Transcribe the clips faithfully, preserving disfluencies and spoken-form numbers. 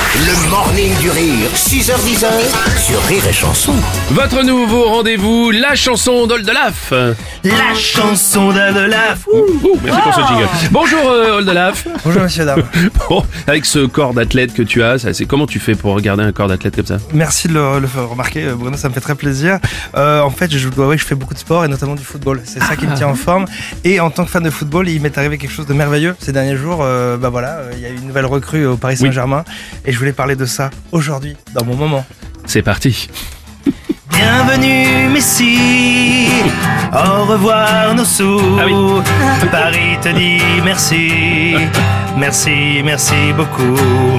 Le morning du rire, six heures dix sur Rire et Chanson. Votre nouveau rendez-vous, la chanson d'Oldelaf. La chanson d'Oldelaf. Ouh, merci pour ce jingle. Bonjour euh, Oldelaf. Bonjour monsieur, dame. Bon, avec ce corps d'athlète que tu as, ça, c'est comment tu fais pour regarder un corps d'athlète comme ça? Merci de le, le faire remarquer, Bruno, ça me fait très plaisir. Euh, en fait, je, ouais, je fais beaucoup de sport et notamment du football. C'est ça qui me tient en forme. Et en tant que fan de football, il m'est arrivé quelque chose de merveilleux ces derniers jours. Euh, bah voilà, euh, il y a eu une nouvelle recrue au Paris Saint-Germain et je voulais parler de ça aujourd'hui, dans mon moment. C'est parti. Bienvenue Messi, au revoir nos sous. Ah oui. Paris te dit merci, merci, merci beaucoup.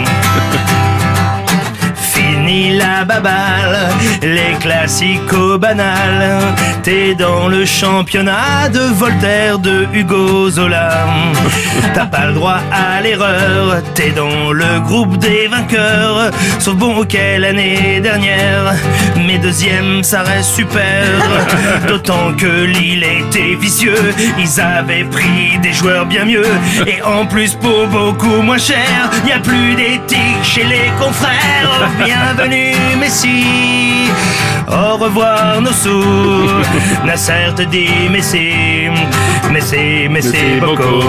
Fini la baballe, les classicos banals. T'es dans le championnat de Voltaire, de Hugo Zola. T'as pas le droit à l'erreur, t'es dans le groupe des vainqueurs. Sauf bon, ok, l'année dernière, mais deuxième ça reste super. D'autant que Lille était vicieux, ils avaient pris des joueurs bien mieux. Et en plus pour beaucoup moins cher, y a plus d'éthique chez les confrères. Bienvenue Messi, au revoir nos sous. Nasser te dit Messi, Messi, Messi beaucoup.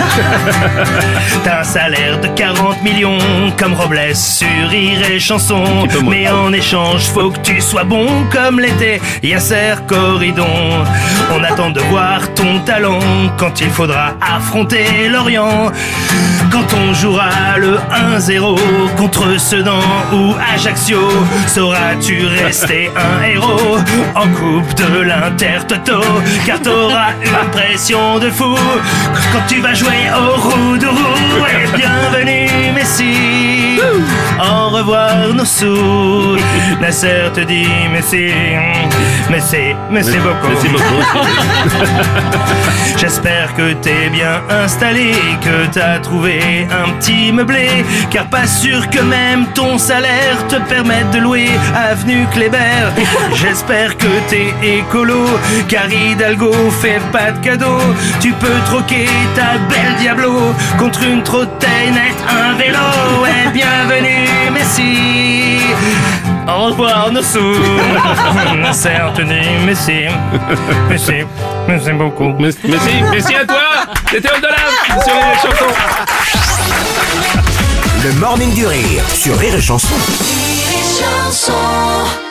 T'as un salaire de quarante millions comme Robles sur Rire et Chanson. Mais en échange faut que tu sois bon comme l'était Yasser Corridon. On attend de voir ton talent quand il faudra affronter Lorient. Quand on jouera le un zéro contre Sedan ou Ajaccio, sauras-tu rester un héros en coupe de l'Inter-Toto? Car t'auras une pression de fou quand tu vas jouer au roue-de-roue. Et bienvenue Messi, au revoir nos sous. Nasser te dit Messi, Messi, Messi beaucoup. Merci beaucoup. J'espère que t'es bien installé, que t'as trouvé un petit meublé, car pas sûr que même ton salaire te permette de louer avenue Kléber. J'espère que t'es écolo, car Hidalgo fait pas de cadeau. Tu peux troquer ta belle Diablo contre une trottinette, un vélo. Et bienvenue Messi, au revoir nos sous. Nasser te dit Messi, Messi, Messi beaucoup. Merci, merci à toi. C'était Oldelaf sur Rire et Chanson. Le morning du rire sur Rire et Chanson. Rire et Chanson.